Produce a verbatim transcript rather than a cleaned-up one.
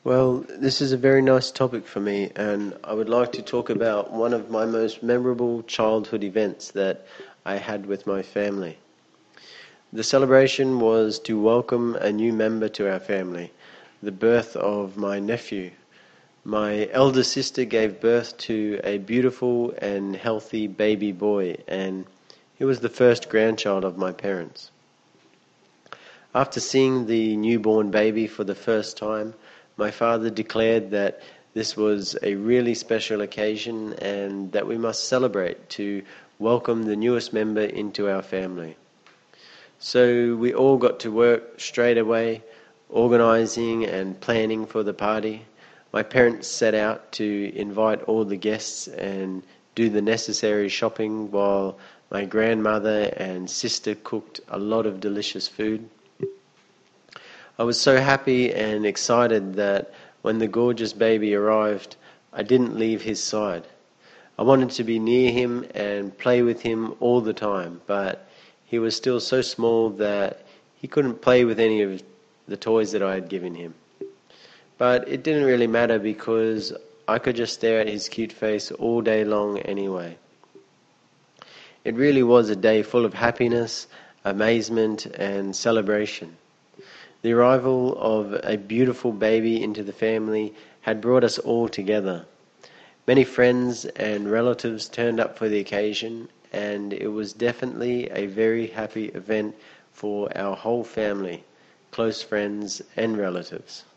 Well, this is a very nice topic for me, and I would like to talk about one of my most memorable childhood events that I had with my family. The celebration was to welcome a new member to our family, the birth of my nephew. My elder sister gave birth to a beautiful and healthy baby boy, and he was the first grandchild of my parents. After seeing the newborn baby for the first time, my father declared that this was a really special occasion and that we must celebrate to welcome the newest member into our family. So we all got to work straight away, organizing and planning for the party. My parents set out to invite all the guests and do the necessary shopping while my grandmother and sister cooked a lot of delicious food. I was so happy and excited that when the gorgeous baby arrived, I didn't leave his side. I wanted to be near him and play with him all the time, but he was still so small that he couldn't play with any of the toys that I had given him. But it didn't really matter because I could just stare at his cute face all day long anyway. It really was a day full of happiness, amazement, and celebration. The arrival of a beautiful baby into the family had brought us all together. Many friends and relatives turned up for the occasion, and it was definitely a very happy event for our whole family, close friends and relatives.